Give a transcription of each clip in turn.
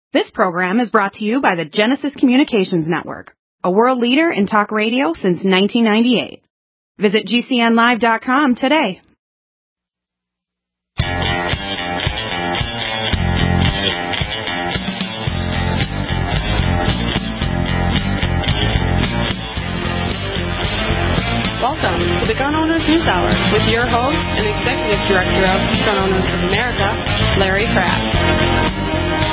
This program is brought to you by the Genesis Communications Network, a world leader in talk radio since 1998. Visit GCNlive.com today. Welcome to the Gun Owners News Hour with your host and Executive Director of Gun Owners of America, Larry Kraft.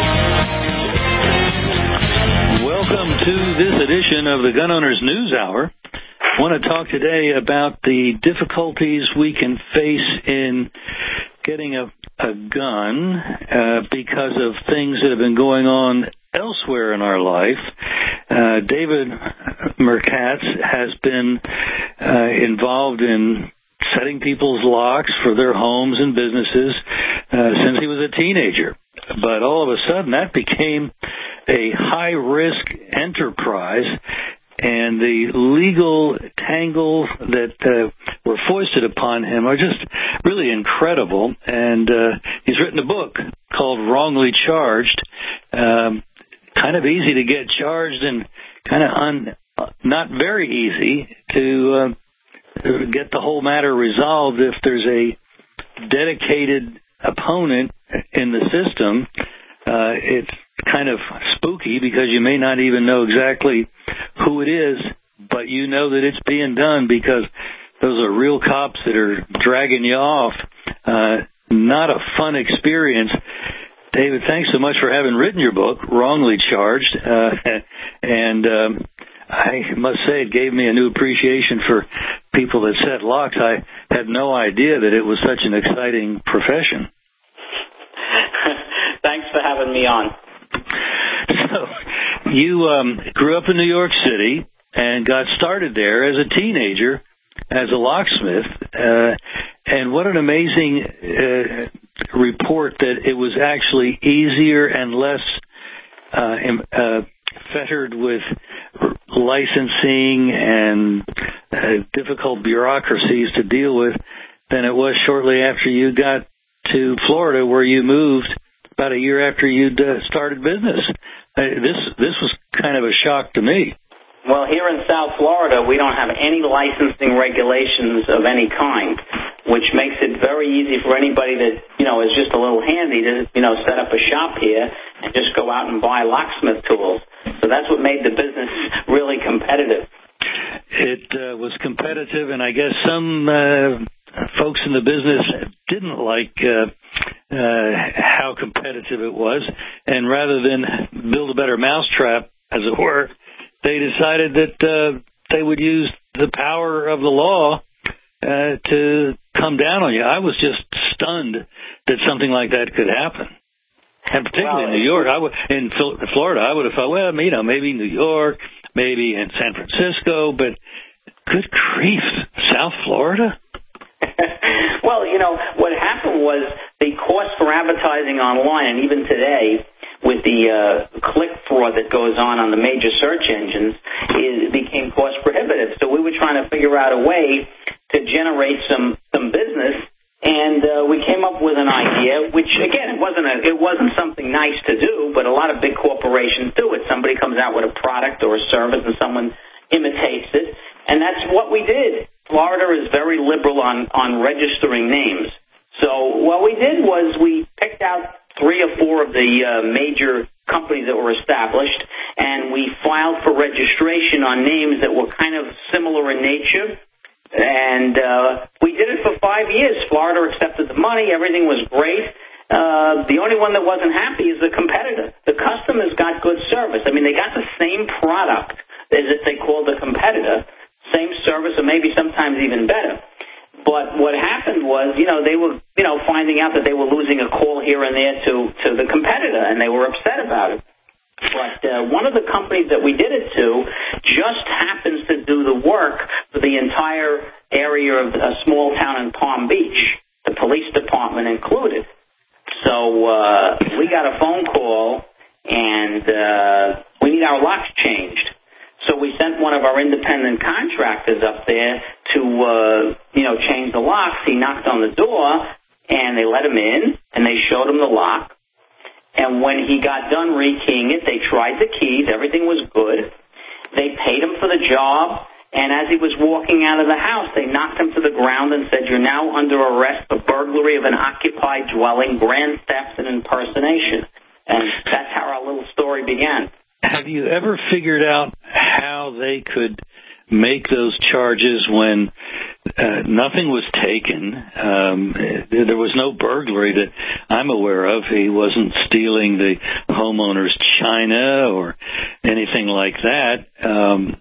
Welcome to this edition of the Gun Owners News Hour. I want to talk today about the difficulties we can face in getting a gun because of things that have been going on elsewhere in our life. David Merkatz has been involved in setting people's locks for their homes and businesses since he was a teenager. But all of a sudden, that became a high-risk enterprise, and the legal tangles that were foisted upon him are just really incredible. And he's written a book called Wrongly Charged. Kind of easy to get charged and kind of not very easy to get the whole matter resolved if there's a dedicated opponent in the system. It's kind of spooky because you may not even know exactly who it is, but you know that it's being done because those are real cops that are dragging you off. Not a fun experience. David, thanks so much for having written your book, Wrongly Charged, and I must say it gave me a new appreciation for people that set locks. I had no idea that it was such an exciting profession. Thanks for having me on. So, you grew up in New York City and got started there as a teenager as a locksmith, and what an amazing report that it was actually easier and less fettered with licensing and difficult bureaucracies to deal with than it was shortly after you got to Florida, where you moved about a year after you'd started business. This was kind of a shock to me. Well, here in South Florida, we don't have any licensing regulations of any kind, which makes it very easy for anybody that, is just a little handy to, set up a shop here and just go out and buy locksmith tools. So that's what made the business really competitive. It was competitive, and I guess some folks in the business didn't like how competitive it was, and rather than build a better mousetrap, as it were, they decided that they would use the power of the law to come down on you. I was just stunned that something like that could happen. And particularly in New York, in Florida, I would have thought, well, maybe New York, maybe in San Francisco, but good grief, South Florida? Well, what happened was the cost for advertising online, and even today, with the click fraud that goes on the major search engines, it became cost prohibitive. So we were trying to figure out a way to generate some business, and we came up with an idea, which again, it wasn't something nice to do, but a lot of big corporations do it. Somebody comes out with a product or a service, and someone imitates it, and that's what we did. Florida is very liberal on registering names. So what we did was we picked out 3 or 4 of the major companies that were established, and we filed for registration on names that were kind of similar in nature. And we did it for 5 years. Florida accepted the money. Everything was great. The only one that wasn't happy is the competitor. The customers got good service. I mean, they got the same product as if they called the competitor, same service, or maybe sometimes even better. But what happened was, they were, finding out that they were losing a call here and there to the competitor, and they were upset about it. But one of the companies that we did it to just happens to do the work for the entire area of a small town in Palm Beach, the police department included. So we got a phone call, and we need our locks changed. So we sent one of our independent contractors up there to, change the locks. He knocked on the door, and they let him in, and they showed him the lock. And when he got done rekeying it, they tried the keys. Everything was good. They paid him for the job. And as he was walking out of the house, they knocked him to the ground and said, "You're now under arrest for burglary of an occupied dwelling, grand theft, and impersonation." And that's how our little story began. Have you ever figured out how they could make those charges when nothing was taken? There was no burglary that I'm aware of. He wasn't stealing the homeowner's china or anything like that.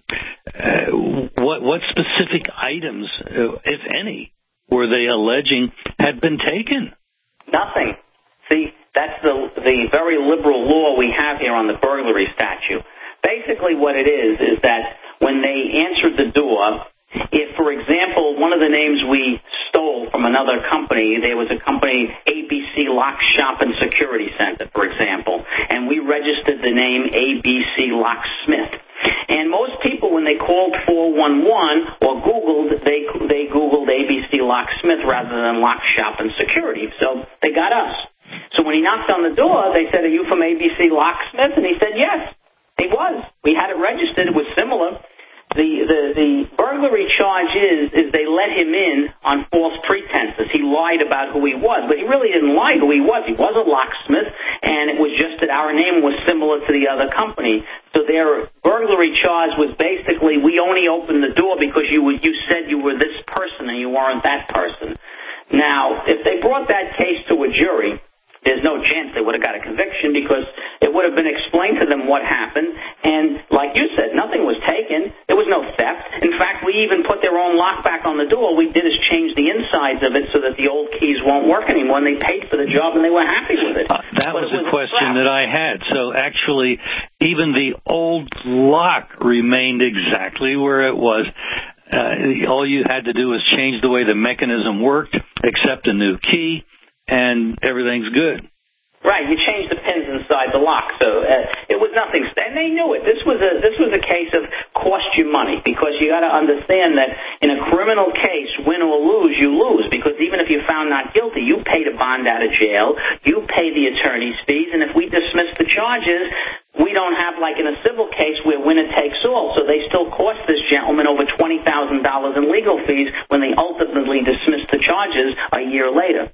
What specific items, if any, were they alleging had been taken? Nothing. See, that's the very liberal law we have here on the burglary statute. Basically what it is that when they answered the door, if, for example, one of the names we stole from another company, there was a company, ABC Lock Shop and Security Center, for example, and we registered the name ABC Locksmith. And most people, when they called 411 or Googled, they Googled ABC Locksmith rather than Lock Shop and Security. So they got us. So when he knocked on the door, they said, "Are you from ABC Locksmith?" And he said, "Yes." He was. We had it registered. It was similar. The burglary charge is they let him in on false pretenses. He lied about who he was, but he really didn't lie who he was. He was a locksmith, and it was just that our name was similar to the other company. So their burglary charge was basically, we only opened the door because you said you were this person and you weren't that person. Now, if they brought that case to a jury, there's no chance they would have got a conviction because it would have been explained to them what happened. And like you said, nothing was taken. There was no theft. In fact, we even put their own lock back on the door. All we did is change the insides of it so that the old keys won't work anymore. And they paid for the job and they were happy with it. That was a question that I had. So actually, even the old lock remained exactly where it was. All you had to do was change the way the mechanism worked, accept a new key, and everything's good. Right, you changed the pins inside the lock, so it was nothing. And they knew it. This was a case of cost you money, because you got to understand that in a criminal case, win or lose, you lose, because even if you're found not guilty, you pay the bond out of jail, you pay the attorney's fees, and if we dismiss the charges, we don't have, like in a civil case, where winner takes all. So they still cost this gentleman over $20,000 in legal fees when they ultimately dismissed the charges a year later.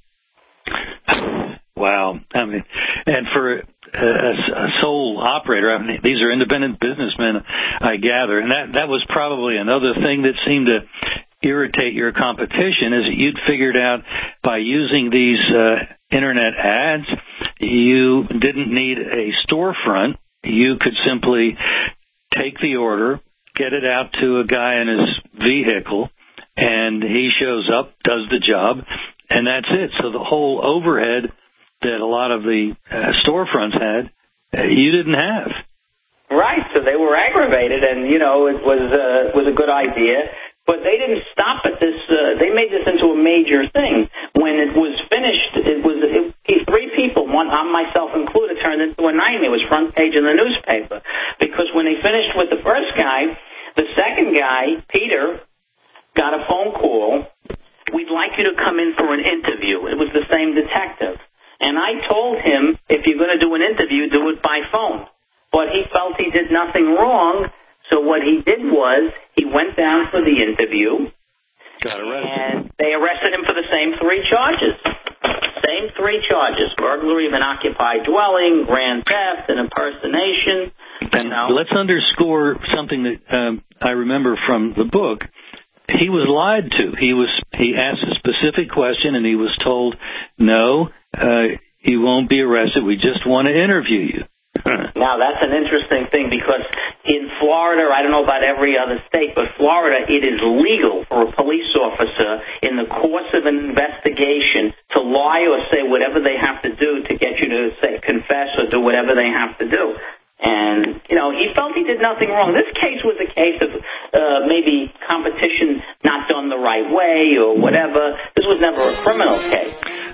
Wow. I mean, and for a sole operator, I mean, these are independent businessmen, I gather, and that was probably another thing that seemed to irritate your competition, is that you'd figured out by using these internet ads, you didn't need a storefront. You could simply take the order, get it out to a guy in his vehicle, and he shows up, does the job, and that's it. So the whole overhead that a lot of the storefronts had, you didn't have. Right. So they were aggravated, and it was a good idea. But they didn't stop at this. They made this into a major thing. When it was finished, three people, I myself included, turned into a nightmare. It was front page in the newspaper, because when they finished with the first guy, the second guy, Peter, got a phone call. "We'd like you to come in for an interview." It was the same detective. And I told him, if you're going to do an interview, do it by phone. But he felt he did nothing wrong, so what he did was he went down for the interview. Got arrested. And they arrested him for the same three charges. Same three charges: burglary of an occupied dwelling, grand theft, and impersonation. And let's underscore something that I remember from the book. He was lied to. He asked a specific question, and he was told, "No, you won't be arrested. We just want to interview you." Now, that's an interesting thing, because in Florida, I don't know about every other state, but Florida, it is legal for a police officer in the course of an investigation to lie or say whatever they have to do to get you to say confess or do whatever they have to do. And, he felt he did nothing wrong. This case was a case of maybe competition not done the right way or whatever. This was never a criminal case.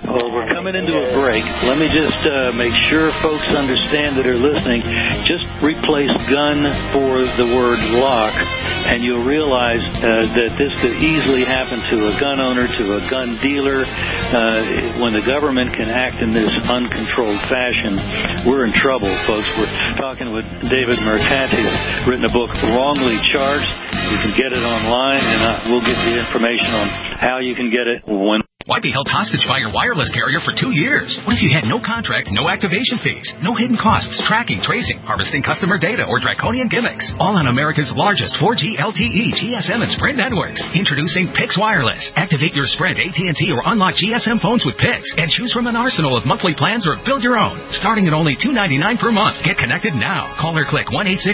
Well, we're coming into a break. Let me just make sure folks understand that are listening. Just replace gun for the word lock, and you'll realize that this could easily happen to a gun owner, to a gun dealer. When the government can act in this uncontrolled fashion, we're in trouble, folks. We're talking with David Mercati, who's written a book, Wrongly Charged. You can get it online, and we'll get the information on how you can get it when. Why be held hostage by your wireless carrier for 2 years? What if you had no contract, no activation fees, no hidden costs, tracking, tracing, harvesting customer data, or draconian gimmicks? All on America's largest 4G LTE, GSM, and Sprint networks. Introducing Pix Wireless. Activate your Sprint, AT&T, or unlock GSM phones with Pix, and choose from an arsenal of monthly plans or build your own. Starting at only $2.99 per month. Get connected now. Call or click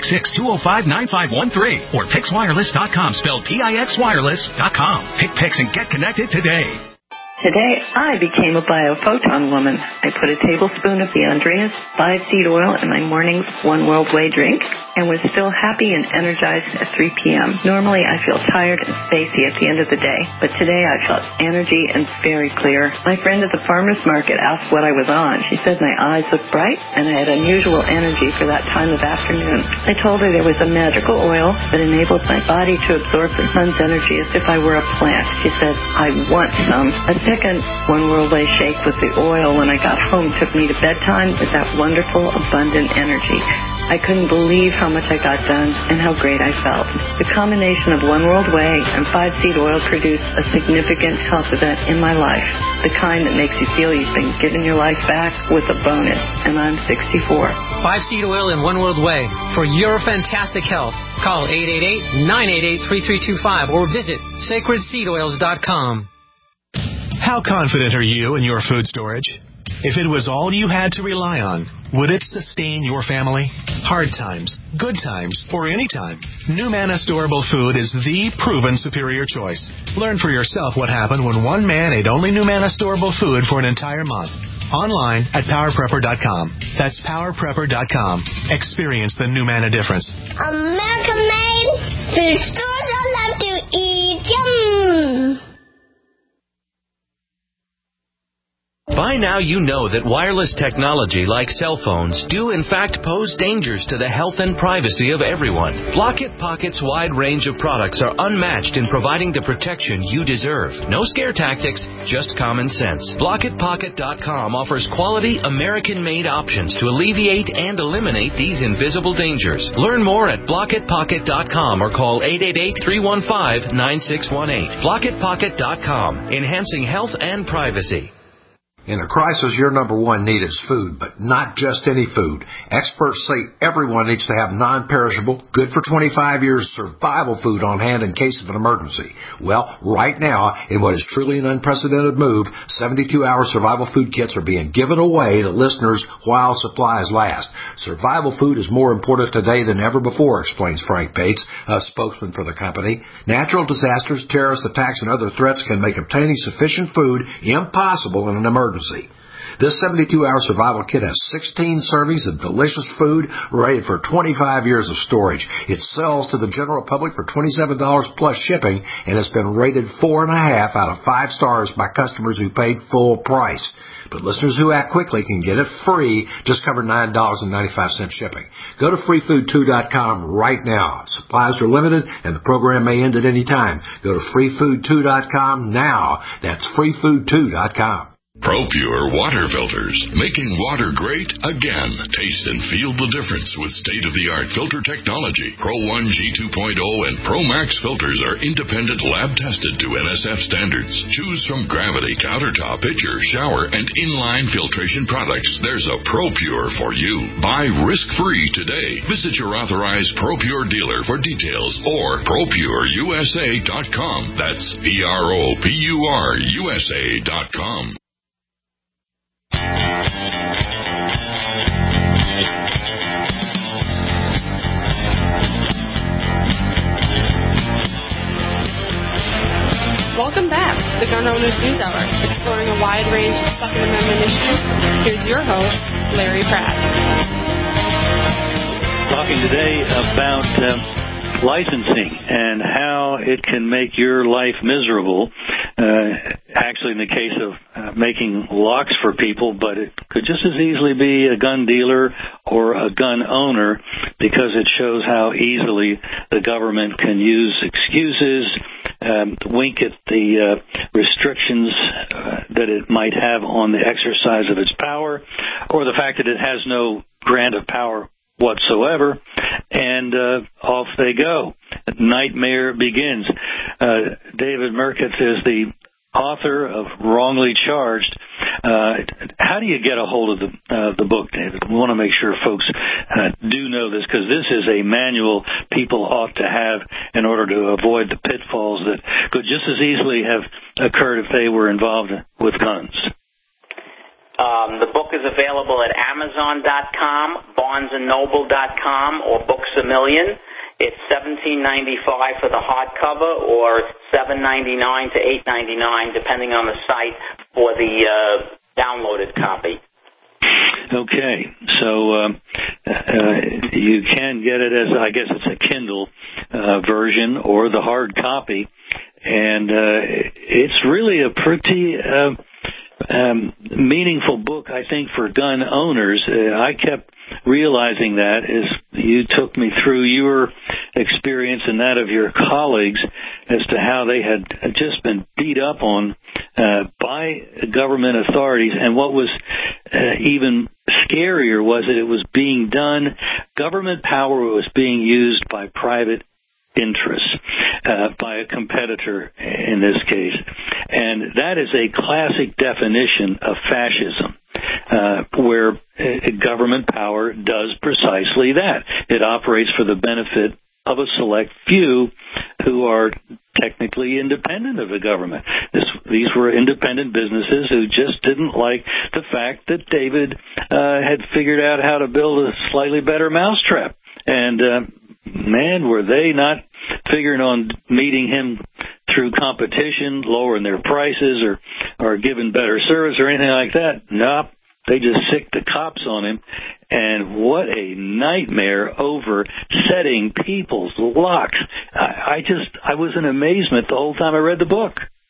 1-866-205-9513 or PixWireless.com, spelled PIXWireless.com. Pick Pix and get connected today. Today, I became a biophoton woman. I put a tablespoon of the Andreas 5-seed oil in my morning's One World Way drink and was still happy and energized at 3 p.m. Normally, I feel tired and spacey at the end of the day, but today I felt energy and very clear. My friend at the farmer's market asked what I was on. She said my eyes looked bright and I had unusual energy for that time of afternoon. I told her there was a magical oil that enabled my body to absorb the sun's energy as if I were a plant. She said, I want some. A second One World Way shake with the oil when I got home took me to bedtime with that wonderful, abundant energy. I couldn't believe how much I got done and how great I felt. The combination of One World Way and 5-seed oil produced a significant health event in my life, the kind that makes you feel you've been given your life back with a bonus, and I'm 64. 5-seed oil and One World Way for your fantastic health. Call 888-988-3325 or visit sacredseedoils.com. How confident are you in your food storage? If it was all you had to rely on, would it sustain your family? Hard times, good times, or any time, NuManna Storable Food is the proven superior choice. Learn for yourself what happened when one man ate only NuManna Storable Food for an entire month. Online at PowerPrepper.com. That's PowerPrepper.com. Experience the NuManna difference. American made food stores I love to eat. Yum! By now you know that wireless technology like cell phones do in fact pose dangers to the health and privacy of everyone. Blockit Pocket's wide range of products are unmatched in providing the protection you deserve. No scare tactics, just common sense. BlockitPocket.com offers quality American-made options to alleviate and eliminate these invisible dangers. Learn more at BlockitPocket.com or call 888-315-9618. BlockitPocket.com, enhancing health and privacy. In a crisis, your number one need is food, but not just any food. Experts say everyone needs to have non-perishable, good for 25 years survival food on hand in case of an emergency. Well, right now, in what is truly an unprecedented move, 72-hour survival food kits are being given away to listeners while supplies last. Survival food is more important today than ever before, explains Frank Bates, a spokesman for the company. Natural disasters, terrorist attacks, and other threats can make obtaining sufficient food impossible in an emergency. This 72-hour survival kit has 16 servings of delicious food rated for 25 years of storage. It sells to the general public for $27 plus shipping and has been rated 4.5 out of 5 stars by customers who paid full price. But listeners who act quickly can get it free, just cover $9.95 shipping. Go to freefood2.com right now. Supplies are limited and the program may end at any time. Go to freefood2.com now. That's freefood2.com. ProPure water filters, making water great again. Taste and feel the difference with state-of-the-art filter technology. Pro 1 G2.0 and Pro Max filters are independent lab-tested to NSF standards. Choose from Gravity, Countertop, Pitcher, Shower, and Inline filtration products. There's a ProPure for you. Buy risk-free today. Visit your authorized ProPure dealer for details or ProPureUSA.com. That's ProPureUSA.com. Welcome back to the Gun Owners News Hour, exploring a wide range of Second Amendment issues. Here's your host, Larry Pratt. Talking today about licensing and how it can make your life miserable. actually in the case of making locks for people, but it could just as easily be a gun dealer or a gun owner, because it shows how easily the government can use excuses, wink at the restrictions that it might have on the exercise of its power, or the fact that it has no grant of power whatsoever, and off they go. Nightmare begins. David Merkitz is the author of Wrongly Charged. How do you get a hold of the book, David? We want to make sure folks do know this, because this is a manual people ought to have in order to avoid the pitfalls that could just as easily have occurred if they were involved with guns. The book is available at Amazon.com, BarnesandNoble.com, or Books A Million. It's $17.95 for the hardcover, or $7.99 to $8.99, depending on the site, for the downloaded copy. Okay, so you can get it as, I guess it's a Kindle version or the hard copy, and it's really a pretty meaningful book, I think, for gun owners. I kept realizing that as you took me through your experience and that of your colleagues as to how they had just been beat up on by government authorities. And what was even scarier was that it was being done, government power was being used by private interests, by a competitor in this case. And that is a classic definition of fascism, where government power does precisely that. It operates for the benefit of a select few who are technically independent of the government. These were independent businesses who just didn't like the fact that David had figured out how to build a slightly better mousetrap. And man, were they not figuring on meeting him through competition, lowering their prices, or giving better service or anything like that. Nope. They just sicked the cops on him. And what a nightmare over setting people's locks. I was in amazement the whole time I read the book.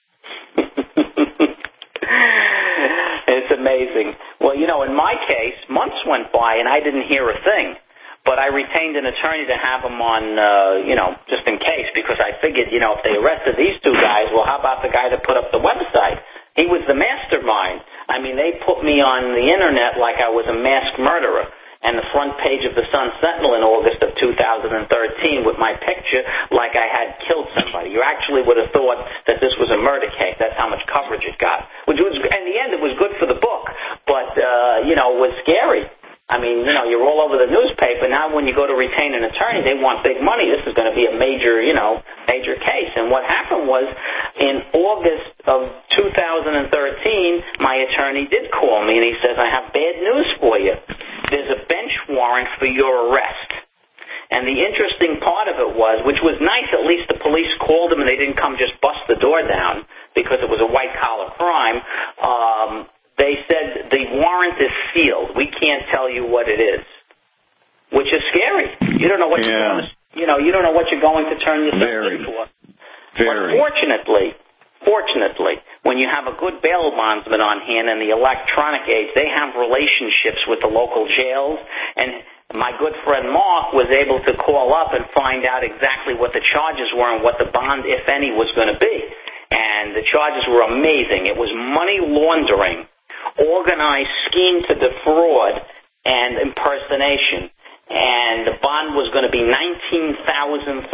It's amazing. Well, in my case, months went by and I didn't hear a thing. But I retained an attorney to have him on, just in case, because I figured, if they arrested these two guys, well, how about the guy that put up the website? He was the mastermind. I mean, they put me on the Internet like I was a masked murderer. And the front page of the Sun-Sentinel in August of 2013 with my picture like I had killed somebody. You actually would have thought that this was a murder case. That's how much coverage it got. Which was, in the end, it was good for the book, but, it was scary. I mean, you're all over the newspaper. Now when you go to retain an attorney, they want big money. This is going to be a major, major case. And what happened was, in August of 2013, my attorney did call me, and he says, I have bad news for you. There's a bench warrant for your arrest. And the interesting part of it was, which was nice, at least the police called them and they didn't come just bust the door down because it was a white-collar crime. They said the warrant is sealed. We can't tell you what it is, which is scary. You don't know what you're going to, you don't know what you're going to turn yourself in for. But fortunately, when you have a good bail bondsman on hand in the electronic age, they have relationships with the local jails, and my good friend Mark was able to call up and find out exactly what the charges were and what the bond, if any, was going to be. And the charges were amazing. It was money laundering, organized scheme to defraud, and impersonation. And the bond was going to be $19,300.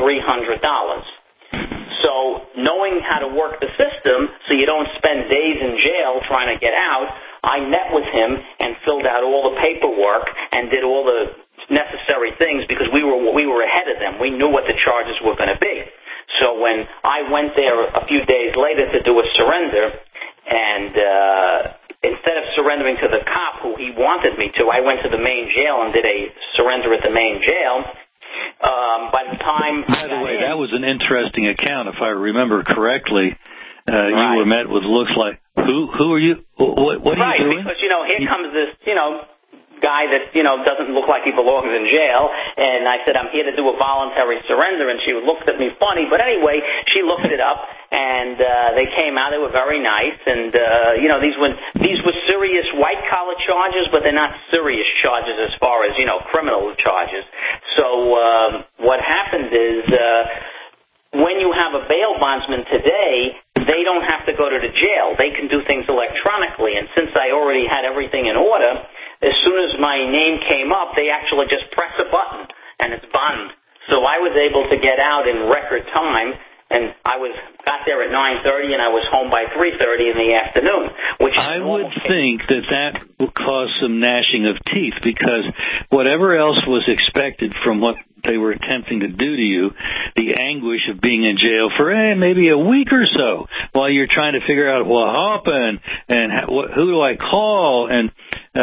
So knowing how to work the system so you don't spend days in jail trying to get out, I met with him and filled out all the paperwork and did all the necessary things because we were ahead of them. We knew what the charges were going to be. So when I went there a few days later to do a surrender, and instead of surrendering to the cop who he wanted me to, I went to the main jail and did a surrender at the main jail. By the way, that was an interesting account, if I remember correctly. You were met with looks like, who are you? What are you doing? Right, because, here comes this, guy that, doesn't look like he belongs in jail. And I said, I'm here to do a voluntary surrender. And she looked at me funny. But anyway, she looked it up, and they came out. They were very nice. And, these were serious white-collar charges, but they're not serious charges as far as, criminal charges. So what happened is when you have a bail bondsman today, they don't have to go to the jail. They can do things electronically. And since I already had everything in order, as soon as my name came up, they actually just press a button, and it's bond. So I was able to get out in record time, and I got there at 9:30, and I was home by 3:30 in the afternoon. Which I would think that would cause some gnashing of teeth, because whatever else was expected from what they were attempting to do to you, the anguish of being in jail for maybe a week or so while you're trying to figure out what happened and who do I call, and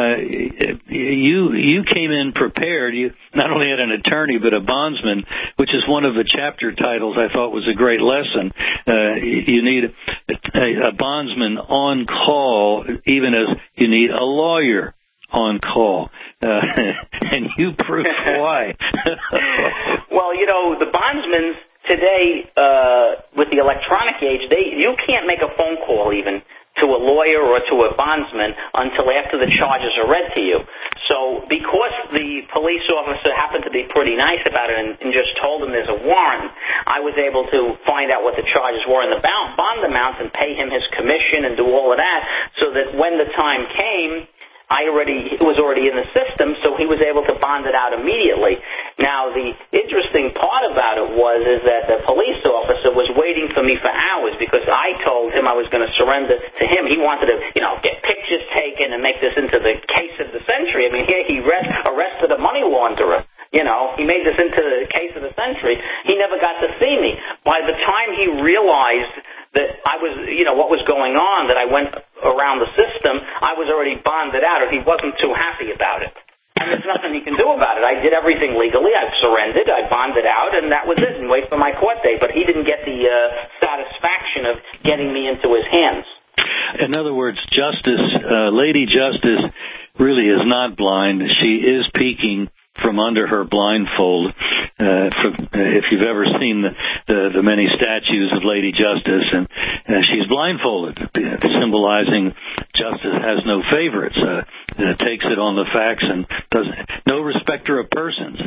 you came in prepared. You not only had an attorney but a bondsman, which is one of the chapter titles I thought was a great lesson. You need a bondsman on call, even as you need a lawyer on call, and you proved why. Well, the bondsmen today, with the electronic age, you can't make a phone call even to a lawyer or to a bondsman until after the charges are read to you. So because the police officer happened to be pretty nice about it and just told him there's a warrant, I was able to find out what the charges were and the bond amount and pay him his commission and do all of that, so that when the time came, it was already in the system, so he was able to bond it out immediately. Now, the interesting part about it is that the police officer was waiting for me for hours because I told him I was going to surrender to him. He wanted to, get pictures taken and make this into the case of the century. I mean, here he arrested a money launderer. He made this into the case of the century. He never got to see me. By the time he realized that I was, what was going on, that I went around the system, I was already bonded out, or he wasn't too happy about it. And there's nothing he can do about it. I did everything legally. I surrendered. I bonded out, and that was it, and wait for my court date. But he didn't get the satisfaction of getting me into his hands. In other words, Lady Justice really is not blind. She is peeking from under her blindfold. If you've ever seen the many statues of Lady Justice, and she's blindfolded, symbolizing justice has no favorites. Takes it on the facts and no respecter of persons.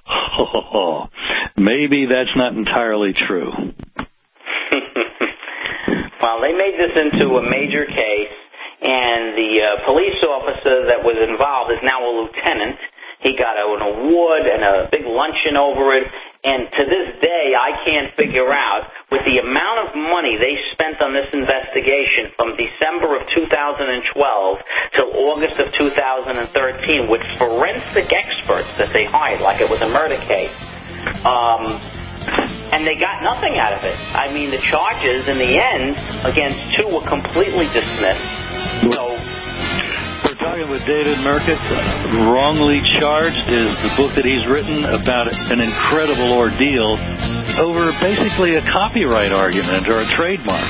Maybe that's not entirely true. Well, they made this into a major case, and the police officer that was involved is now a lieutenant. He got an award and a big luncheon over it. And to this day, I can't figure out, with the amount of money they spent on this investigation from December of 2012 till August of 2013, with forensic experts that they hired, like it was a murder case, and they got nothing out of it. I mean, the charges in the end against two were completely dismissed. So we're talking with David Merkett. Wrongly Charged is the book that he's written about an incredible ordeal over basically a copyright argument or a trademark.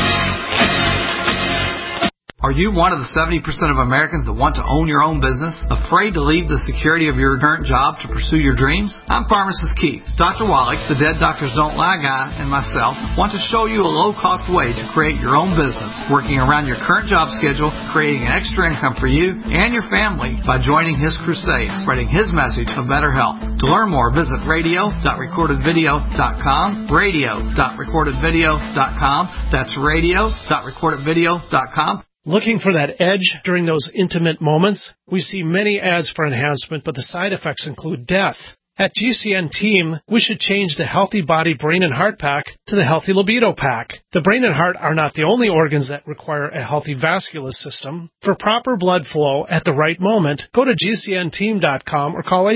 Are you one of the 70% of Americans that want to own your own business? Afraid to leave the security of your current job to pursue your dreams? I'm Pharmacist Keith. Dr. Wallach, the Dead Doctors Don't Lie guy, and myself want to show you a low-cost way to create your own business, working around your current job schedule, creating an extra income for you and your family by joining his crusade, spreading his message of better health. To learn more, visit radio.recordedvideo.com, radio.recordedvideo.com. That's radio.recordedvideo.com. Looking for that edge during those intimate moments? We see many ads for enhancement, but the side effects include death. At GCN Team, we should change the Healthy Body, Brain, and Heart Pack to the Healthy Libido Pack. The brain and heart are not the only organs that require a healthy vascular system. For proper blood flow at the right moment, go to GCNteam.com or call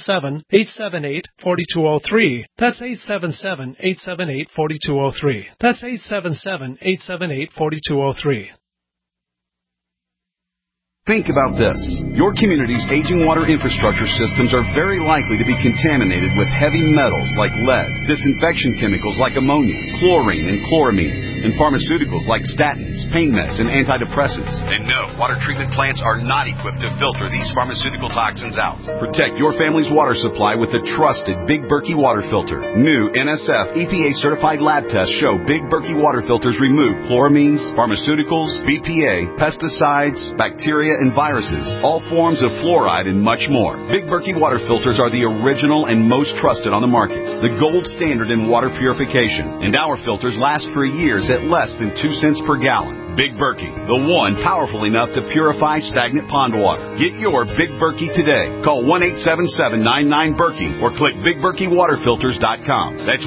877-878-4203. That's 877-878-4203. That's 877-878-4203. Think about this. Your community's aging water infrastructure systems are very likely to be contaminated with heavy metals like lead, disinfection chemicals like ammonia, chlorine and chloramines, and pharmaceuticals like statins, pain meds, and antidepressants. And no, water treatment plants are not equipped to filter these pharmaceutical toxins out. Protect your family's water supply with the trusted Big Berkey water filter. New NSF EPA-certified lab tests show Big Berkey water filters remove chloramines, pharmaceuticals, BPA, pesticides, bacteria, and viruses, all forms of fluoride, and much more. Big Berkey water filters are the original and most trusted on the market, the gold standard in water purification, and our filters last for years at less than 2 cents per gallon. Big Berkey, the one powerful enough to purify stagnant pond water. Get your Big Berkey today. Call 1-877-99-BERKEY or click BigBerkeyWaterFilters.com. That's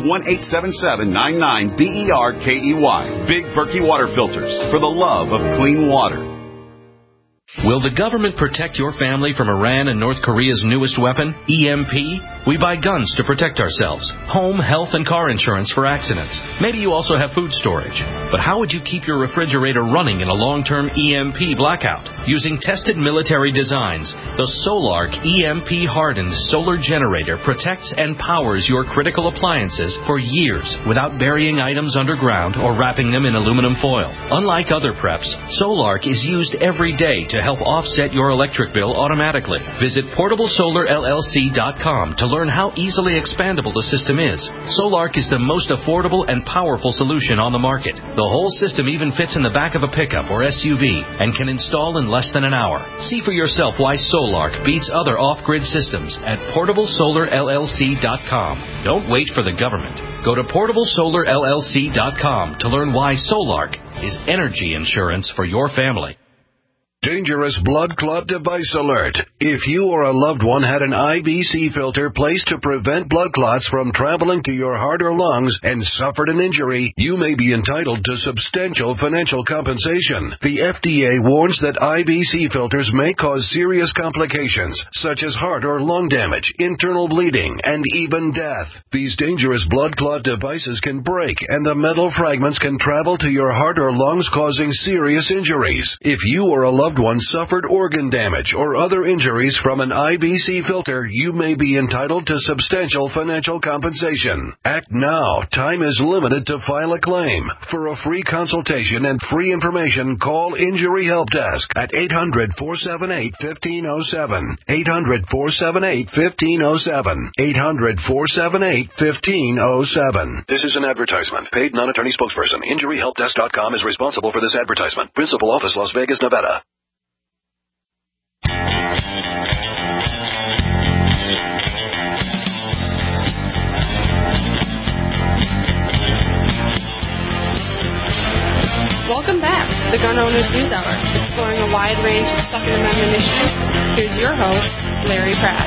1-877-99-BERKEY. Big Berkey Water Filters, for the love of clean water. Will the government protect your family from Iran and North Korea's newest weapon, EMP? We buy guns to protect ourselves, home, health, and car insurance for accidents. Maybe you also have food storage. But how would you keep your refrigerator running in a long-term EMP blackout? Using tested military designs, the Solark EMP-hardened solar generator protects and powers your critical appliances for years without burying items underground or wrapping them in aluminum foil. Unlike other preps, Solark is used every day to help offset your electric bill automatically. Visit PortableSolarLLC.com to learn how easily expandable the system is. Solark is the most affordable and powerful solution on the market. The whole system even fits in the back of a pickup or SUV and can install in less than an hour. See for yourself why Solark beats other off-grid systems at PortableSolarLLC.com. Don't wait for the government. Go to PortableSolarLLC.com to learn why Solark is energy insurance for your family. Dangerous blood clot device alert. If you or a loved one had an IBC filter placed to prevent blood clots from traveling to your heart or lungs and suffered an injury, you may be entitled to substantial financial compensation. The FDA warns that IBC filters may cause serious complications, such as heart or lung damage, internal bleeding, and even death. These dangerous blood clot devices can break, and the metal fragments can travel to your heart or lungs, causing serious injuries. If you or a loved one suffered organ damage or other injuries from an IBC filter, you may be entitled to substantial financial compensation. Act now. Time is limited to file a claim. For a free consultation and free information, call Injury Help Desk at 800-478-1507. 800-478-1507. 800-478-1507. This is an advertisement. Paid non-attorney spokesperson. InjuryHelpDesk.com is responsible for this advertisement. Principal office, Las Vegas, Nevada. Welcome back to the Gun Owners News Hour, exploring a wide range of Second Amendment issues. Here's your host, Larry Pratt.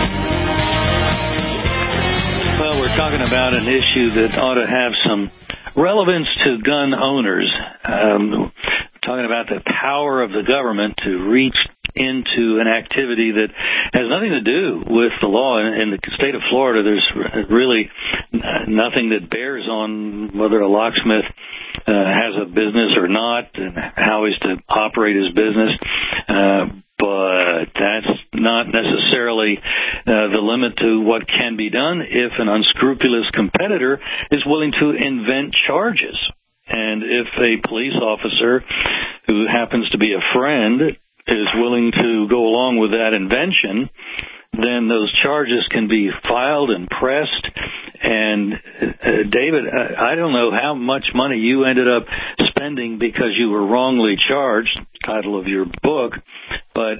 Well, we're talking about an issue that ought to have some relevance to gun owners. Talking about the power of the government to reach into an activity that has nothing to do with the law. In the state of Florida, there's really nothing that bears on whether a locksmith has a business or not and how he's to operate his business. But that's not necessarily the limit to what can be done if an unscrupulous competitor is willing to invent charges. And if a police officer who happens to be a friend is willing to go along with that invention, then those charges can be filed and pressed. And, David, I don't know how much money you ended up spending because you were wrongly charged, title of your book, but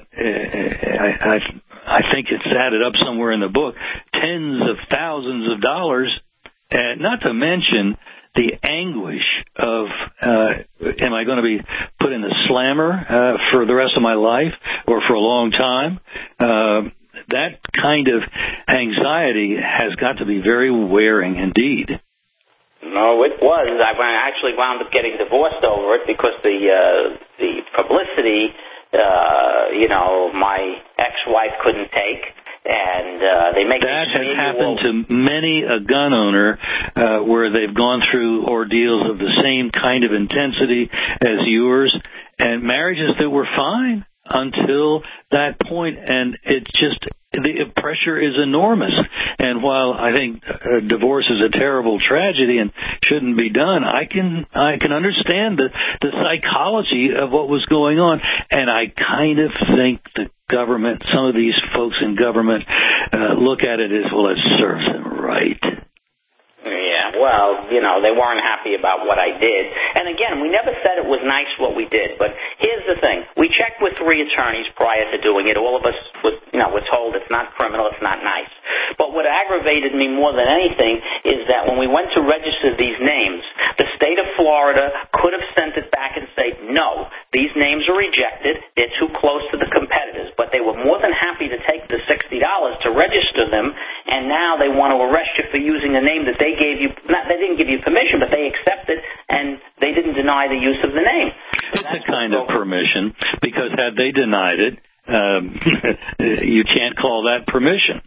I think it's added up somewhere in the book, tens of thousands of dollars, not to mention the anguish of, am I going to be put in the slammer for the rest of my life or for a long time? That kind of anxiety has got to be very wearing indeed. No, it was. I actually wound up getting divorced over it because the publicity, my ex-wife couldn't take. And they make that has happened to many a gun owner where they've gone through ordeals of the same kind of intensity as yours, and marriages that were fine. until that point, and it's just the pressure is enormous. And while I think divorce is a terrible tragedy and shouldn't be done, I can understand the psychology of what was going on, and I kind of think the government, some of these folks in government, look at it as, well, it serves them right. Yeah, well, they weren't happy about what I did. And again, we never said it was nice what we did. But here's the thing. We checked with 3 attorneys prior to doing it. All of us were told it's not criminal, it's not nice. But what aggravated me more than anything is that when we went to register these names, the state of Florida could have sent it back and said, no, these names are rejected. They're too close to the competitors. But they were more than happy to take the $60 to register them, and now they want to arrest you for using a name that they gave you. They didn't give you permission, but they accepted, and they didn't deny the use of the name. So it's a kind of permission, because had they denied it, you can't call that permission.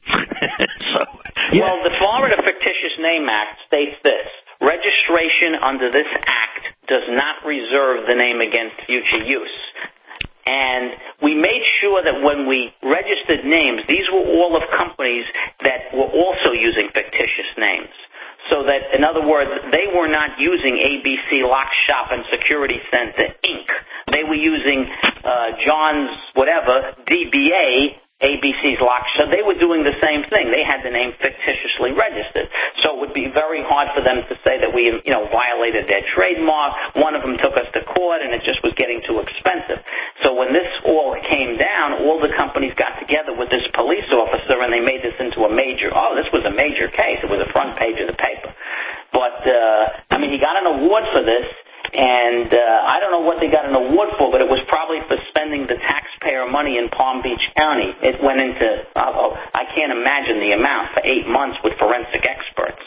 Well, the Florida Fictitious Name Act states this: registration under this act does not reserve the name against future use. And we made sure that when we registered names, these were all of companies that were also using fictitious names. So that, in other words, they were not using ABC Lock Shop and Security Center, Inc. They were using John's whatever, DBA, ABC's Lock Shop. They were doing the same thing. They had the name fictitiously registered. So it would be very hard for them to say that we, violated their trademark. One of them took us to court, and it just was getting too expensive. So when this all came down, all the companies got together with this police officer, and they made this into a major, this was a major case. It was the front page of the paper. But, he got an award for this. And I don't know what they got an award for, but it was probably for spending the taxpayer money in Palm Beach County. It went into, I can't imagine the amount, for 8 months with forensic experts.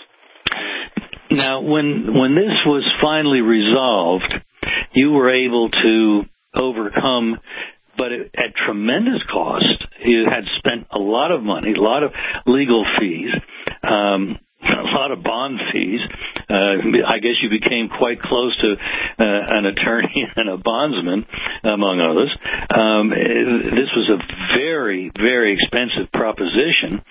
Now, when this was finally resolved, you were able to overcome, but at tremendous cost. You had spent a lot of money, a lot of legal fees, a lot of bond fees. I guess you became quite close to an attorney and a bondsman, among others. This was a very, very expensive proposition,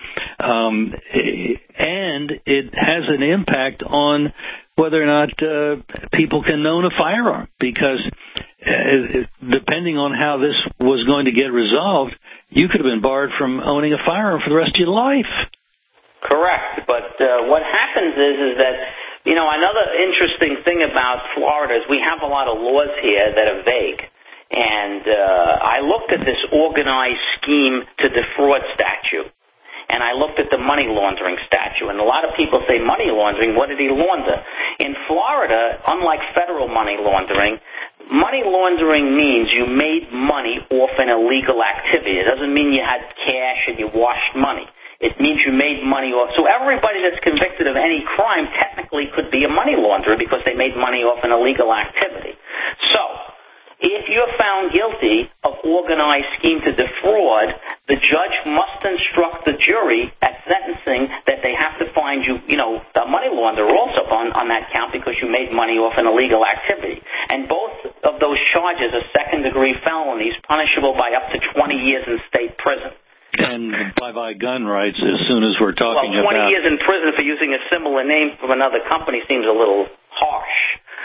and it has an impact on whether or not people can own a firearm, because depending on how this was going to get resolved, you could have been barred from owning a firearm for the rest of your life. Correct, but what happens is that, another interesting thing about Florida is we have a lot of laws here that are vague. And I looked at this organized scheme to defraud statute, and I looked at the money laundering statute. And a lot of people say, money laundering, what did he launder? In Florida, unlike federal money laundering means you made money off an illegal activity. It doesn't mean you had cash and you washed money. It means you made money off. So everybody that's convicted of any crime technically could be a money launderer because they made money off an illegal activity. So if you're found guilty of organized scheme to defraud, the judge must instruct the jury at sentencing that they have to find you, a money launderer also on that count because you made money off an illegal activity. And both of those charges are second-degree felonies punishable by up to 20 years in state prison. And by gun rights, as soon as we're talking about... 20 years in prison for using a similar name from another company seems a little harsh.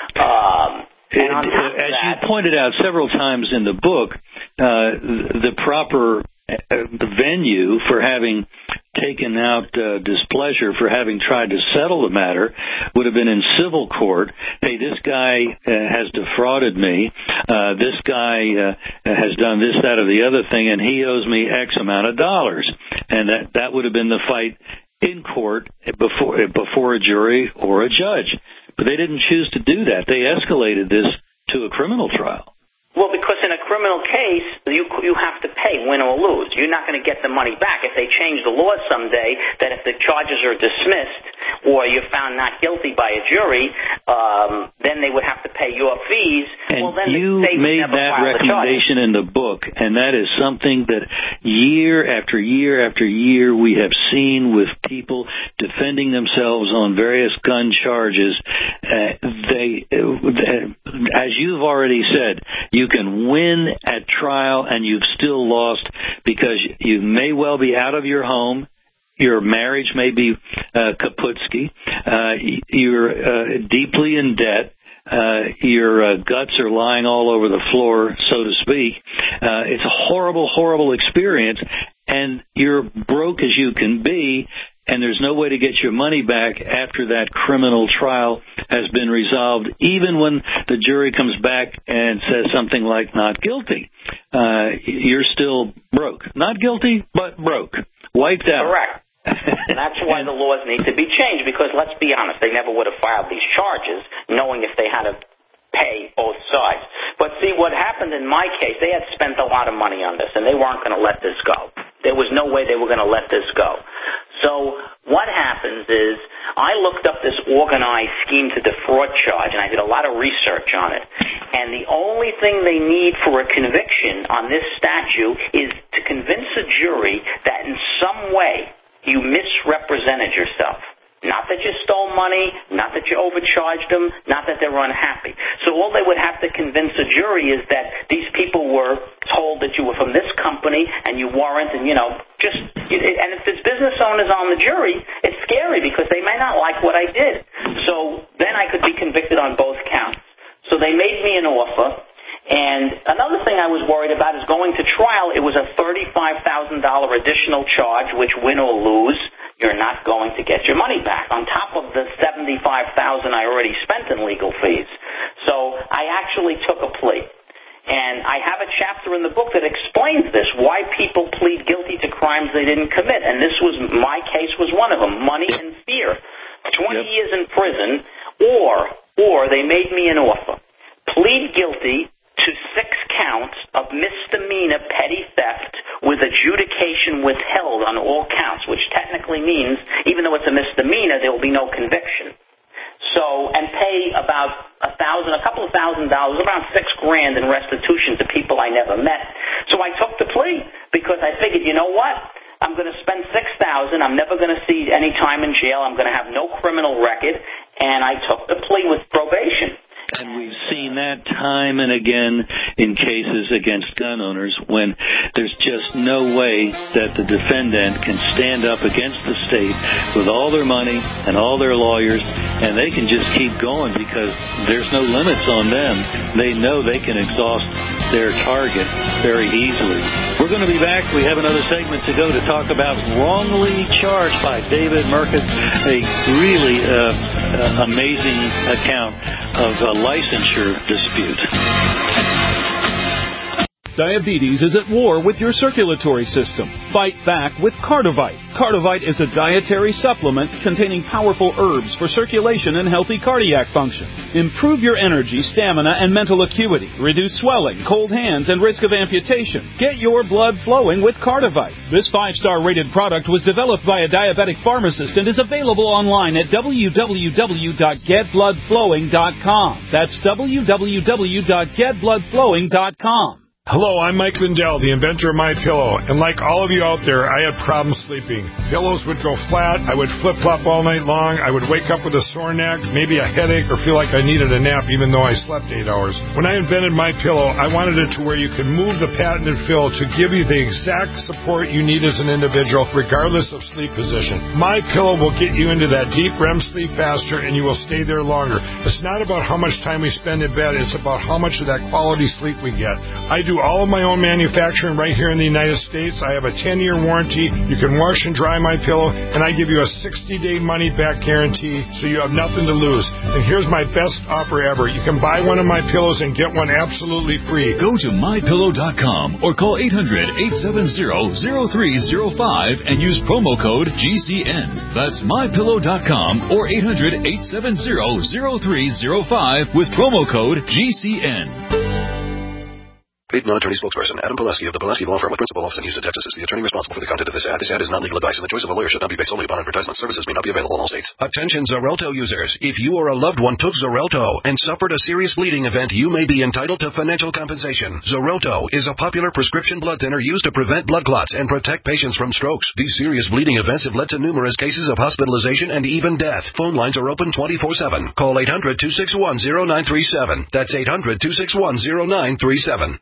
As you pointed out several times in the book, the proper venue for having taken out displeasure for having tried to settle the matter would have been in civil court. Hey, this guy has defrauded me. This guy has done this, that, or the other thing, and he owes me X amount of dollars. And that would have been the fight in court before a jury or a judge. But they didn't choose to do that. They escalated this to a criminal trial. Well, because in a criminal case, you have to pay, win or lose. You're not going to get the money back. If they change the law someday, that if the charges are dismissed, or you're found not guilty by a jury, then they would have to pay your fees. And well, then you the state made never that filed the recommendation in the book, and that is something that year after year after year we have seen with people defending themselves on various gun charges. As you've already said, you can win at trial and you've still lost because you may well be out of your home. Your marriage may be kaputsky. You're deeply in debt. Your guts are lying all over the floor, so to speak. It's a horrible, horrible experience, and you're broke as you can be, and there's no way to get your money back after that criminal trial has been resolved, even when the jury comes back and says something like not guilty. You're still broke. Not guilty, but broke. Wiped out. Correct. And that's why the laws need to be changed, because let's be honest, they never would have filed these charges knowing if they had to pay both sides. But see, what happened in my case, they had spent a lot of money on this, and they weren't going to let this go. There was no way they were going to let this go. So what happens is I looked up this organized scheme to defraud charge, and I did a lot of research on it. And the only thing they need for a conviction on this statute is to convince a jury that in some way you misrepresented yourself. Not that you stole money, not that you overcharged them, not that they're unhappy. So all they would have to convince a jury is that these people were told that you were from this company and you weren't, and, and if there's business owners on the jury, it's scary because they may not like what I did. So then I could be convicted on both counts. So they made me an offer. And another thing I was worried about is going to trial. It was a $35,000 additional charge, which win or lose, you're not going to get your money back, on top of the $75,000 I already spent in legal fees. So I actually took a plea. And I have a chapter in the book that explains this, why people plead guilty to crimes they didn't commit. And my case was one of them, money and fear. 20 years in prison, or they made me an offer. Plead guilty to 6 counts of misdemeanor petty theft with adjudication withheld on all counts, which technically means, even though it's a misdemeanor, there will be no conviction. So, and pay about a couple of $1,000, around $6,000 in restitution to people I never met. So I took the plea because I figured, you know what? I'm going to spend $6,000. I'm never going to see any time in jail. I'm going to have no criminal record, and I took the plea with probation. And we've seen that time and again in cases against gun owners when there's just no way that the defendant can stand up against the state with all their money and all their lawyers, and they can just keep going because there's no limits on them. They know they can exhaust their target very easily. We're going to be back. We have another segment to go to talk about Wrongly Charged by David Merkes, a really amazing account of a licensure dispute. Diabetes is at war with your circulatory system. Fight back with Cardivite. Cardivite is a dietary supplement containing powerful herbs for circulation and healthy cardiac function. Improve your energy, stamina, and mental acuity. Reduce swelling, cold hands, and risk of amputation. Get your blood flowing with Cardivite. This 5-star rated product was developed by a diabetic pharmacist and is available online at www.getbloodflowing.com. That's www.getbloodflowing.com. Hello, I'm Mike Lindell, the inventor of MyPillow, and like all of you out there, I had problems sleeping. Pillows would go flat, I would flip-flop all night long, I would wake up with a sore neck, maybe a headache, or feel like I needed a nap even though I slept 8 hours. When I invented MyPillow, I wanted it to where you could move the patented fill to give you the exact support you need as an individual, regardless of sleep position. MyPillow will get you into that deep REM sleep faster, and you will stay there longer. It's not about how much time we spend in bed, it's about how much of that quality sleep we get. I do all of my own manufacturing right here in the United States. I have a 10-year warranty. You can wash and dry my pillow, and I give you a 60-day money-back guarantee, so you have nothing to lose. And here's my best offer ever. You can buy one of my pillows and get one absolutely free. Go to mypillow.com or call 800-870-0305 and use promo code GCN. That's mypillow.com or 800-870-0305 with promo code GCN. Paid non-attorney spokesperson Adam Pileski of the Pileski Law Firm with principal office in Houston, Texas, is the attorney responsible for the content of this ad. This ad is not legal advice, and the choice of a lawyer should not be based solely upon advertisement. Services may not be available in all states. Attention Xarelto users. If you or a loved one took Xarelto and suffered a serious bleeding event, you may be entitled to financial compensation. Xarelto is a popular prescription blood thinner used to prevent blood clots and protect patients from strokes. These serious bleeding events have led to numerous cases of hospitalization and even death. Phone lines are open 24/7. Call 800-261-0937. That's 800-261-0937.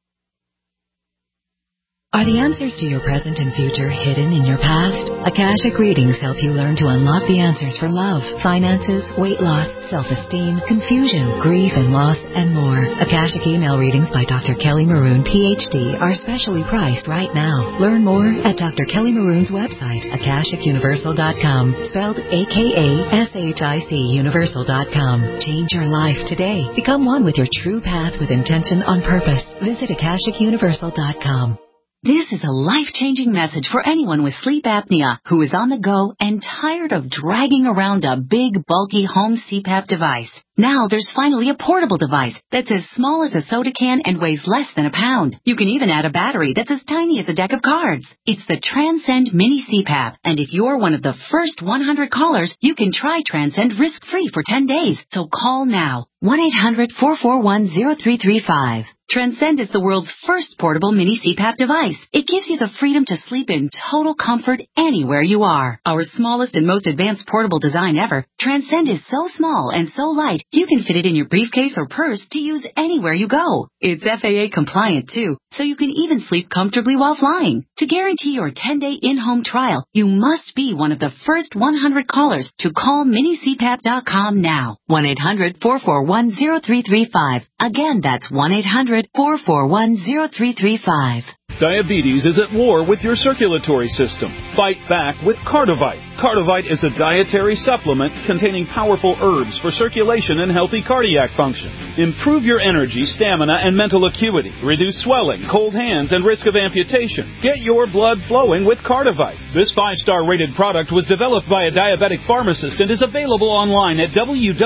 Are the answers to your present and future hidden in your past? Akashic readings help you learn to unlock the answers for love, finances, weight loss, self-esteem, confusion, grief and loss, and more. Akashic email readings by Dr. Kelly Maroon, PhD, are specially priced right now. Learn more at Dr. Kelly Maroon's website, AkashicUniversal.com, spelled AKASHIC Universal.com. Change your life today. Become one with your true path with intention on purpose. Visit AkashicUniversal.com. This is a life-changing message for anyone with sleep apnea who is on the go and tired of dragging around a big, bulky home CPAP device. Now there's finally a portable device that's as small as a soda can and weighs less than a pound. You can even add a battery that's as tiny as a deck of cards. It's the Transcend Mini CPAP, and if you're one of the first 100 callers, you can try Transcend risk-free for 10 days. So call now. 1-800-441-0335. Transcend is the world's first portable mini CPAP device. It gives you the freedom to sleep in total comfort anywhere you are. Our smallest and most advanced portable design ever, Transcend is so small and so light, you can fit it in your briefcase or purse to use anywhere you go. It's FAA compliant too, so you can even sleep comfortably while flying. To guarantee your 10-day in-home trial, you must be one of the first 100 callers to call minicpap.com now. 1-800-441-0335. Again, that's 1-800-441-0335. Diabetes is at war with your circulatory system. Fight back with Cardivite. Cardivite is a dietary supplement containing powerful herbs for circulation and healthy cardiac function. Improve your energy, stamina, and mental acuity. Reduce swelling, cold hands, and risk of amputation. Get your blood flowing with Cardivite. This 5-star rated product was developed by a diabetic pharmacist and is available online at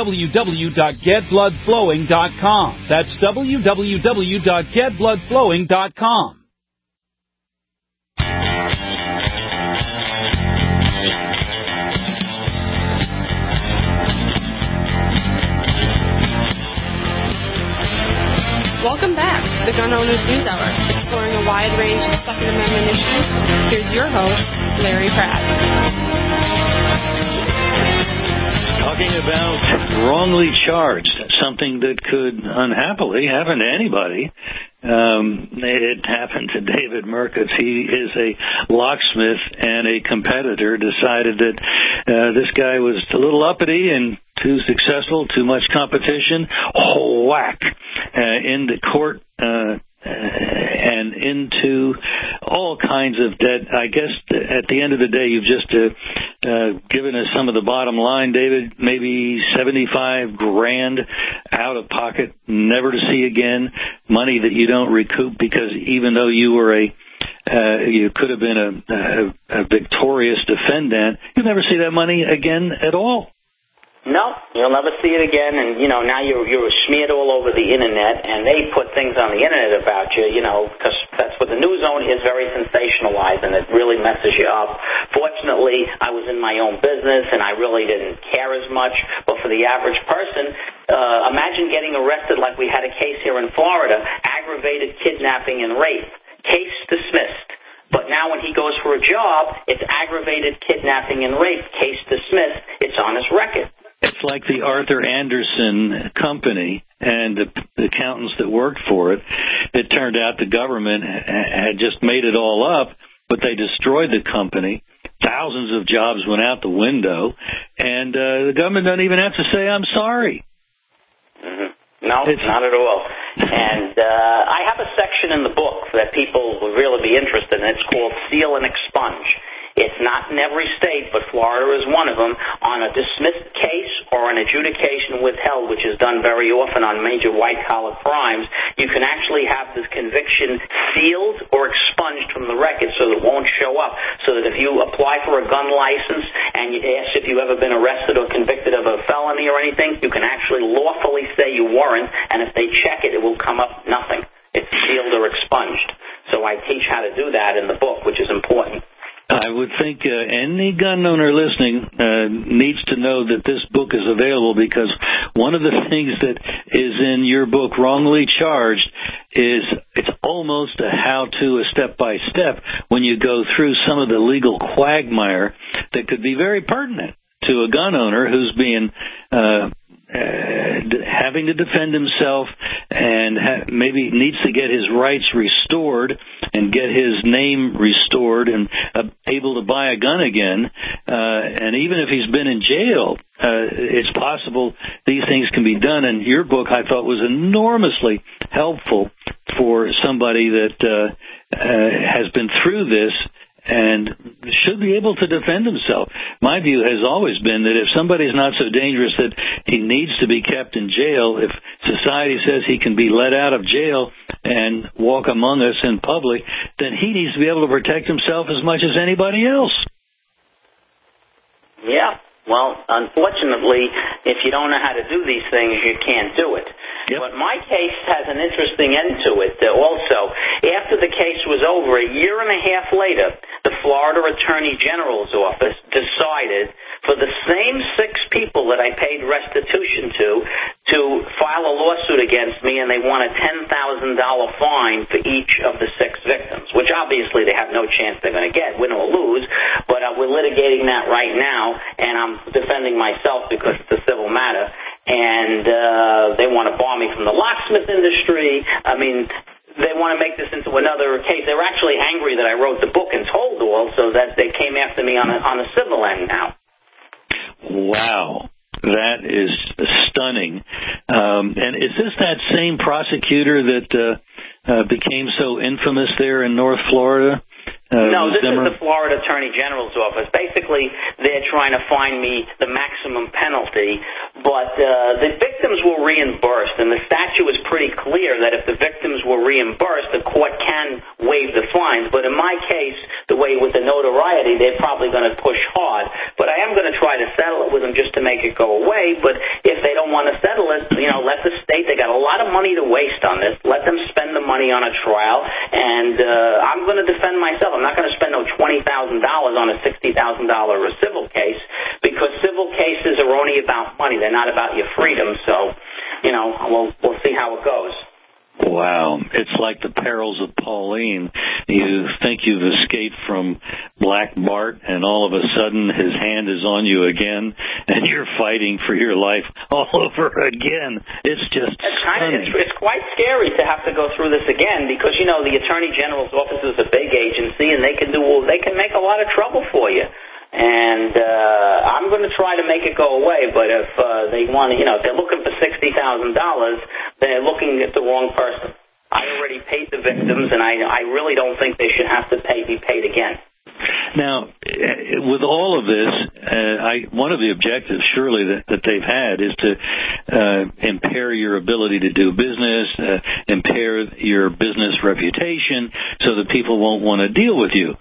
www.getbloodflowing.com. That's www.getbloodflowing.com. Welcome back to the Gun Owners News Hour, exploring a wide range of Second Amendment issues. Here's your host, Larry Pratt. Talking about wrongly charged, something that could unhappily happen to anybody. It happened to David Merkitz. He is a locksmith, and a competitor decided that this guy was a little uppity and too successful, too much competition. Whack into court and into all kinds of debt. I guess at the end of the day, you've just given us some of the bottom line, David. Maybe $75,000 out of pocket, never to see again. Money that you don't recoup because even though you were you could have been a victorious defendant, you'll never see that money again at all. No, you'll never see it again, and, now you're smeared all over the Internet, and they put things on the Internet about you, because that's what the news zone is, very sensationalized, and it really messes you up. Fortunately, I was in my own business, and I really didn't care as much, but for the average person, imagine getting arrested like we had a case here in Florida, aggravated kidnapping and rape, case dismissed. But now when he goes for a job, it's aggravated kidnapping and rape, case dismissed, it's on his record. It's like the Arthur Anderson Company and the accountants that worked for it. It turned out the government had just made it all up, but they destroyed the company. Thousands of jobs went out the window, and the government doesn't even have to say, I'm sorry. Mm-hmm. No, not at all. And I have a section in the book that people will really be interested in. It's called Seal and Expunge. It's not in every state, but Florida is one of them. On a dismissed case or an adjudication withheld, which is done very often on major white-collar crimes, you can actually have this conviction sealed or expunged from the record so that it won't show up. So that if you apply for a gun license and you ask if you've ever been arrested or convicted of a felony or anything, you can actually lawfully say you weren't, and if they check it, it will come up nothing. It's sealed or expunged. So I teach how to do that in the book, which is important. I would think any gun owner listening needs to know that this book is available, because one of the things that is in your book, Wrongly Charged, is it's almost a how-to, a step-by-step, when you go through some of the legal quagmire that could be very pertinent to a gun owner who's being having to defend himself and maybe needs to get his rights restored and get his name restored and able to buy a gun again. And even if he's been in jail, it's possible these things can be done. And your book, I thought, was enormously helpful for somebody that has been through this and should be able to defend himself. My view has always been that if somebody's not so dangerous that he needs to be kept in jail, if society says he can be let out of jail and walk among us in public, then he needs to be able to protect himself as much as anybody else. Yeah. Well, unfortunately, if you don't know how to do these things, you can't do it. Yep. But my case has an interesting end to it also. After the case was over, a year and a half later, the Florida Attorney General's office decided for the same 6 people that I paid restitution to file a lawsuit against me, and they want a $10,000 fine for each of the 6 victims, which obviously they have no chance they're going to get, win or lose, but we're litigating that right now, and I'm defending myself because it's a civil matter, and they want to bar me from the locksmith industry. I mean, they want to make this into another case. They're actually angry that I wrote the book and told all, so that they came after me on a civil end now. Wow. That is stunning. And is this that same prosecutor that became so infamous there in North Florida? No, this is the Florida Attorney General's office. Basically, they're trying to find me the maximum penalty, but the victims were reimbursed, and the statute was pretty clear that if the victims were reimbursed, the court can waive the fines. But in my case, the way with the notoriety, they're probably going to push hard. But I am going to try to settle it with them just to make it go away. But if they don't want to settle it, let the state, they got a lot of money to waste on this. Let them spend the money on a trial, and I'm going to defend myself. I'm not going to spend no $20,000 on a $60,000 civil case, because civil cases are only about money. They're not about your freedom. So, we'll see how it goes. Wow. It's like the perils of Pauline. You think you've escaped from Black Bart, and all of a sudden his hand is on you again, and you're fighting for your life all over again. It's just stunning. It's quite scary to have to go through this again, because, the Attorney General's office is a big agency, and they can make a lot of trouble for you. And I'm going to try to make it go away, but if they want to, if they're looking for $60,000, they're looking at the wrong person. I already paid the victims, and I really don't think they should have to be paid again. Now, with all of this, one of the objectives surely that they've had is to impair your ability to do business, impair your business reputation, so that people won't want to deal with you.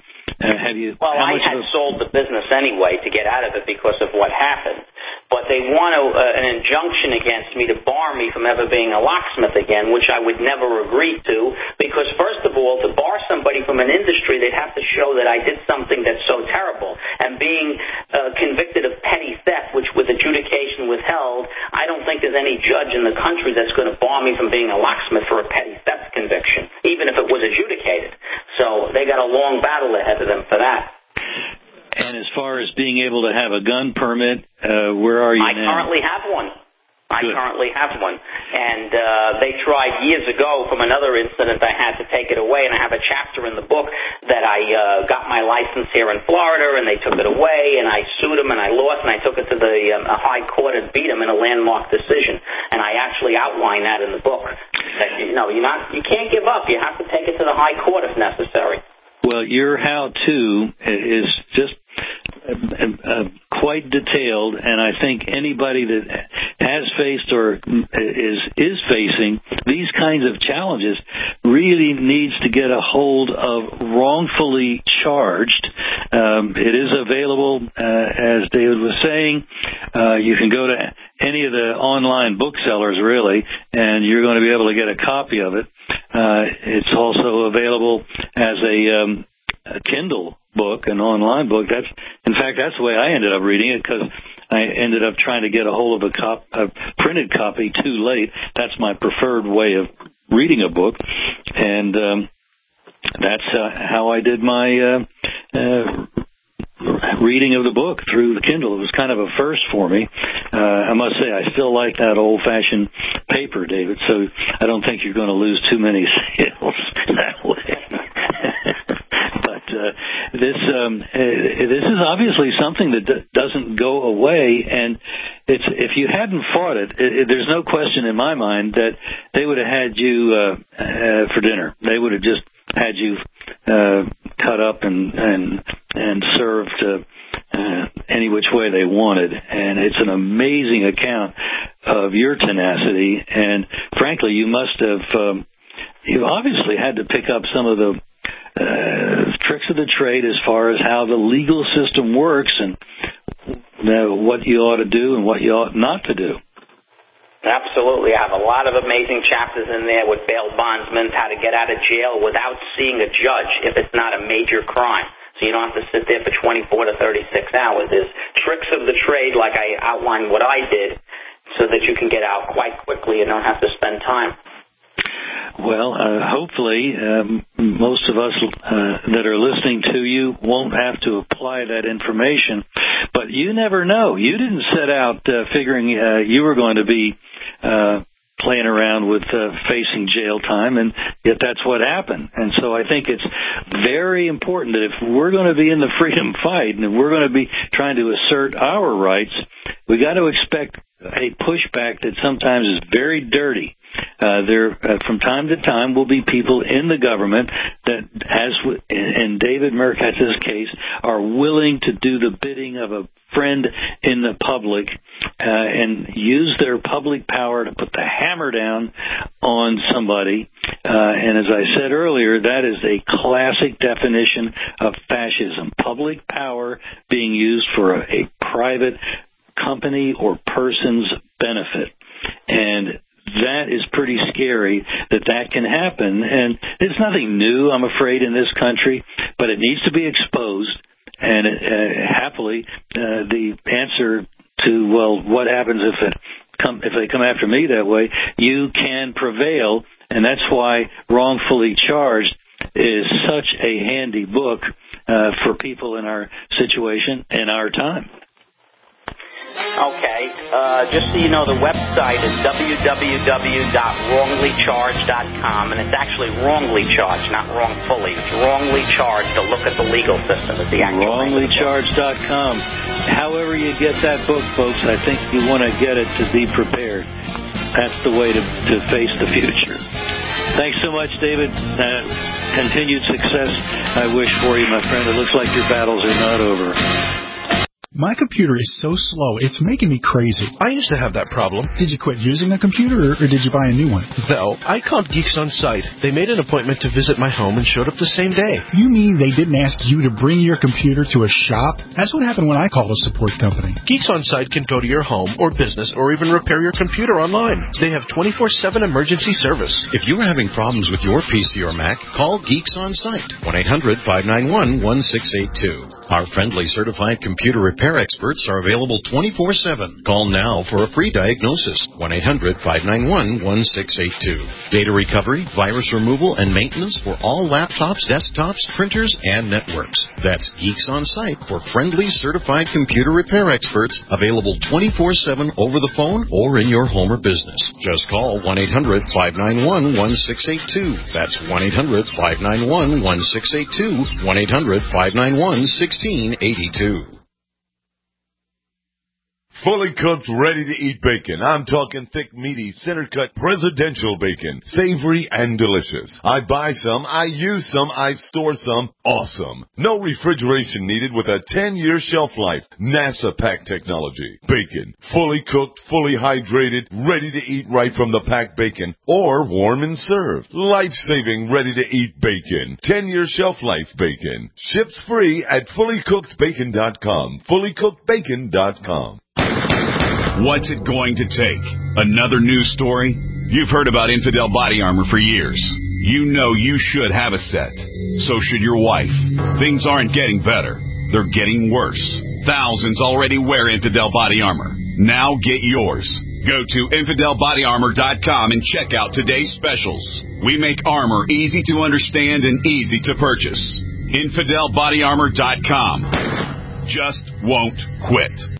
I had sold the business anyway to get out of it because of what happened. But they want an injunction against me to bar me from ever being a locksmith again, which I would never agree to, because first of all, to bar somebody from an industry, they'd have to show that I did something that's so terrible. And being convicted of petty theft, which with adjudication withheld, I don't think there's any judge in the country that's going to bar me from being a locksmith for a petty theft conviction, even if it was adjudicated. So they got a long battle ahead of them for that. And as far as being able to have a gun permit, where are you now? I currently have one. And they tried years ago from another incident I had to take it away, and I have a chapter in the book that I got my license here in Florida, and they took it away, and I sued them, and I lost, and I took it to the high court and beat them in a landmark decision. And I actually outline that in the book. That, you can't give up. You have to take it to the high court if necessary. Well, your how-to is just quite detailed, and I think anybody that has faced or is facing these kinds of challenges really needs to get a hold of Wrongfully Charged. It is available, as David was saying. You can go to any of the online booksellers, really, and you're going to be able to get a copy of it. It's also available as a Kindle book, an online book. In fact, that's the way I ended up reading it, because I ended up trying to get a hold of a printed copy too late. That's my preferred way of reading a book, and that's how I did my reading of the book through the Kindle. It was kind of a first for me. I must say, I still like that old-fashioned paper, David, so I don't think you're going to lose too many sales that way. But this is obviously something that doesn't go away, and if you hadn't fought it, there's no question in my mind that they would have had you for dinner. They would have just had you cut up and served any which way they wanted. And it's an amazing account of your tenacity. And frankly, you must have you obviously had to pick up some of the tricks of the trade as far as how the legal system works and what you ought to do and what you ought not to do. Absolutely. I have a lot of amazing chapters in there with bail bondsmen, how to get out of jail without seeing a judge if it's not a major crime. So you don't have to sit there for 24 to 36 hours. There's tricks of the trade, like I outlined what I did, so that you can get out quite quickly and don't have to spend time. Well, hopefully, most of us that are listening to you won't have to apply that information. But you never know. You didn't set out figuring you were going to be playing around with facing jail time, and yet that's what happened. And so I think it's very important that if we're going to be in the freedom fight and if we're going to be trying to assert our rights, we got to expect a pushback that sometimes is very dirty. There, from time to time, will be people in the government that, as in David Merkatz's case, are willing to do the bidding of a friend in the public and use their public power to put the hammer down on somebody. And as I said earlier, that is a classic definition of fascism. Public power being used for a private company or person's benefit. And that is pretty scary that can happen. And it's nothing new, I'm afraid, in this country, but it needs to be exposed. And happily, the answer to, well, what happens if they come after me that way, you can prevail. And that's why Wrongfully Charged is such a handy book for people in our situation and our time. Okay. Just so you know, the website is www.wronglycharged.com, and it's actually wrongly charged, not wrongfully. It's wrongly charged to look at the legal system. It's the actual wronglycharged.com. However you get that book, folks, I think you want to get it to be prepared. That's the way to face the future. Thanks so much, David. Continued success I wish for you, my friend. It looks like your battles are not over. My computer is so slow, it's making me crazy. I used to have that problem. Did you quit using a computer, or did you buy a new one? No, I called Geeks On Site. They made an appointment to visit my home and showed up the same day. You mean they didn't ask you to bring your computer to a shop? That's what happened when I called a support company. Geeks On Site can go to your home or business or even repair your computer online. They have 24/7 emergency service. If you're having problems with your PC or Mac, call Geeks On Site, 1-800-591-1682. Our friendly certified computer repair experts are available 24/7. Call now for a free diagnosis, 1-800-591-1682. Data recovery, virus removal, and maintenance for all laptops, desktops, printers, and networks. That's Geeks On Site for friendly certified computer repair experts, available 24/7 over the phone or in your home or business. Just call 1-800-591-1682. That's 1-800-591-1682, 1-800-591-1682. Fully cooked, ready-to-eat bacon. I'm talking thick, meaty, center-cut, presidential bacon. Savory and delicious. I buy some, I use some, I store some. Awesome. No refrigeration needed with a 10-year shelf life. NASA pack technology. Bacon. Fully cooked, fully hydrated, ready to eat right from the packed bacon. Or warm and served. Life-saving, ready-to-eat bacon. 10-year shelf life bacon. Ships free at fullycookedbacon.com. Fullycookedbacon.com. What's it going to take? Another news story? You've heard about Infidel Body Armor for years. You know you should have a set. So should your wife. Things aren't getting better. They're getting worse. Thousands already wear Infidel Body Armor. Now get yours. Go to InfidelBodyArmor.com and check out today's specials. We make armor easy to understand and easy to purchase. InfidelBodyArmor.com. Just won't quit.